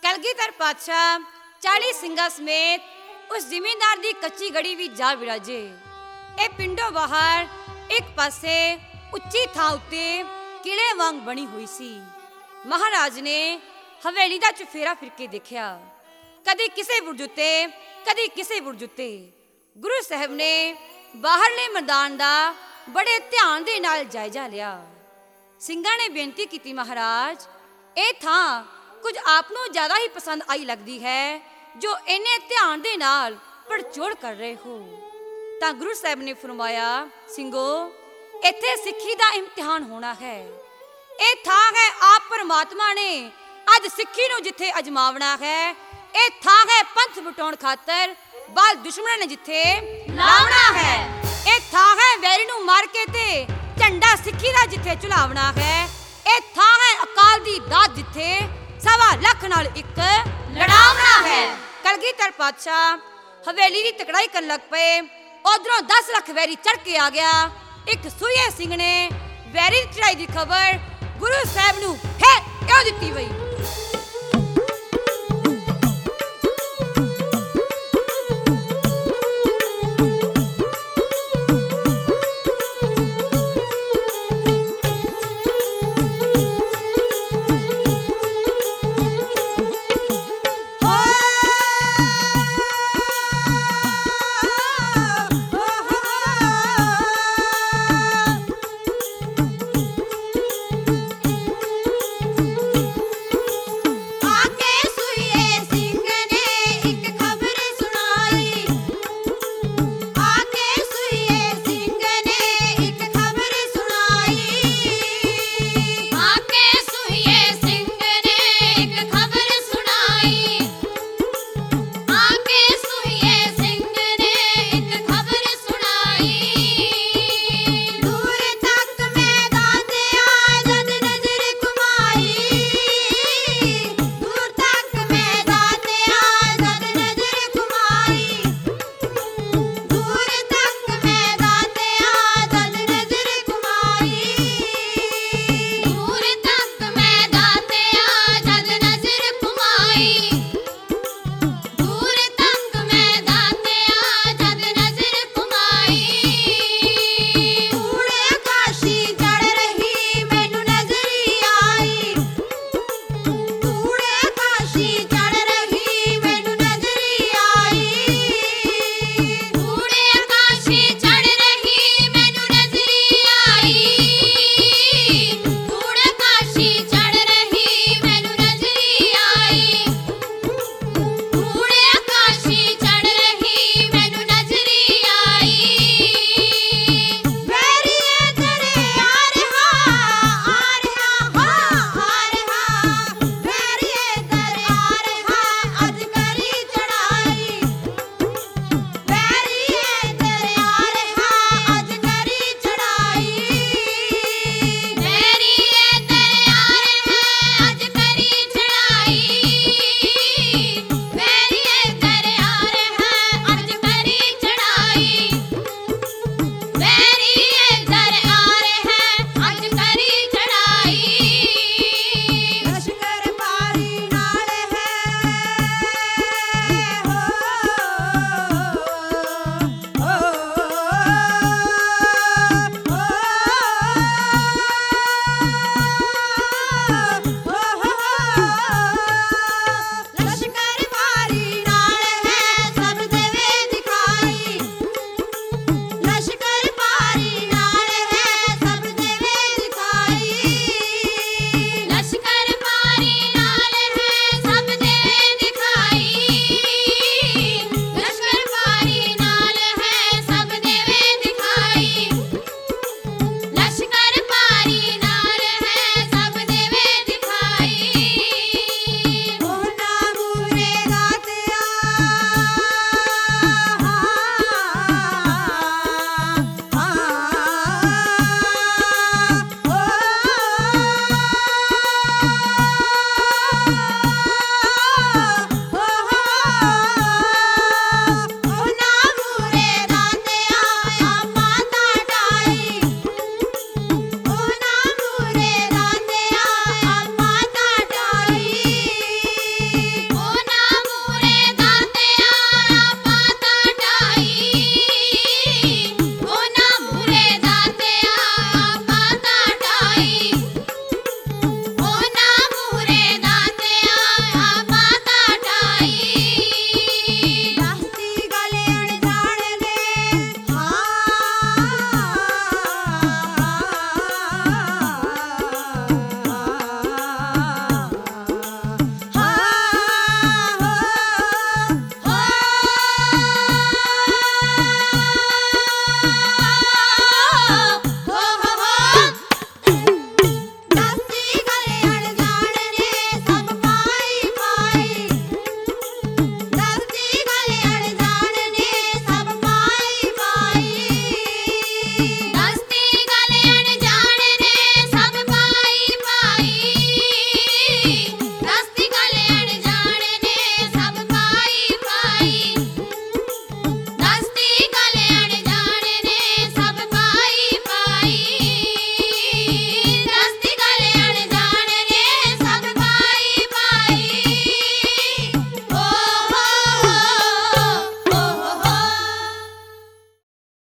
ਕਲਗੀਧਰ ਪਾਤਸ਼ਾਹ 40 ਸਿੰਘਾਂ ਸਮੇਤ ਉਸ ਜ਼ਿਮੀਂਦਾਰ ਦੀ ਕੱਚੀ ਗੜੀ ਵਿੱਚ ਜਾ ਵਿਰਾਜੇ। ਇਹ ਪਿੰਡੋਂ ਬਾਹਰ ਇੱਕ ਪਾਸੇ ਉੱਚੀ ਥਾਂ ਉੱਤੇ ਕਿਲੇ ਵਾਂਗ ਬਣੀ ਹੋਈ ਸੀ। ਮਹਾਰਾਜ ਨੇ ਹਵੇਲੀ ਦਾ ਚੁਫੇਰਾ ਫਿਰ ਕੇ ਦੇਖਿਆ, ਕਦੀ ਕਿਸੇ ਬੁਰਜ ਉੱਤੇ ਕਦੀ ਕਿਸੇ ਬੁਰਜ ਉੱਤੇ। ਗੁਰੂ ਸਾਹਿਬ ਨੇ ਬਾਹਰਲੇ ਮੈਦਾਨ ਦਾ ਬੜੇ ਧਿਆਨ ਦੇ ਨਾਲ ਜਾਇਜ਼ਾ ਲਿਆ। ਸਿੰਘਾਂ ਨੇ ਬੇਨਤੀ ਕੀਤੀ, ਮਹਾਰਾਜ ਇਹ ਥਾਂ ਕੁਝ ਆਪ ਨੂੰ ਜ਼ਿਆਦਾ ਹੀ ਪਸੰਦ ਆਈ ਲੱਗਦੀ ਹੈ ਜੋ ਇੰਨੇ ਧਿਆਨ ਦੇ ਨਾਲ ਪੜਚੋੜ ਕਰ ਰਹੇ ਹੋ। ਤਾਂ ਗੁਰੂ ਸਾਹਿਬ ਨੇ ਫਰਮਾਇਆ, ਸਿੰਘੋ ਇੱਥੇ ਸਿੱਖੀ ਦਾ ਇਮਤਿਹਾਨ ਹੋਣਾ ਹੈ। ਇਹ ਥਾਂ ਹੈ ਆਪ ਪਰਮਾਤਮਾ ਨੇ ਅੱਜ ਸਿੱਖੀ ਨੂੰ ਜਿੱਥੇ ਅਜਮਾਵਣਾ ਹੈ। ਇਹ ਥਾਂ ਹੈ ਪੰਥ ਵਟਾਉਣ ਖਾਤਰ ਬਾਲ ਦੁਸ਼ਮਣਾਂ ਨੇ ਜਿੱਥੇ ਲਾਉਣਾ ਹੈ। ਇਹ ਥਾਂ ਹੈ ਵੈਰੀ ਨੂੰ ਮਾਰ ਕੇ ਤੇ ਝੰਡਾ ਸਿੱਖੀ ਦਾ ਜਿੱਥੇ ਝੁਲਾਵਣਾ ਹੈ। ਇਹ ਥਾਂ ਹੈ ਅਕਾਲ ਦੀ ਦਾਤ ਜਿੱਥੇ 1.25 ਲੱਖ ਨਾਲ ਇੱਕ ਲੜਾਉਣਾ ਹੈ। ਕਲਗੀਧਰ ਪਾਤਸ਼ਾਹ ਹਵੇਲੀ ਦੀ ਤਕੜਾਈ ਕਰਨ ਲੱਗ ਪਏ। ਉਧਰੋਂ 10 ਲੱਖ ਵੈਰੀ ਚੜ ਕੇ ਆ ਗਿਆ। ਇੱਕ ਸੂਏ ਸਿੰਘ ਨੇ ਵੈਰੀ ਦੀ ਚੜਾਈ ਦੀ ਖਬਰ ਗੁਰੂ ਸਾਹਿਬ ਨੂੰ ਫੇਰ ਕਿਉਂ ਦਿੱਤੀ ਬਈ।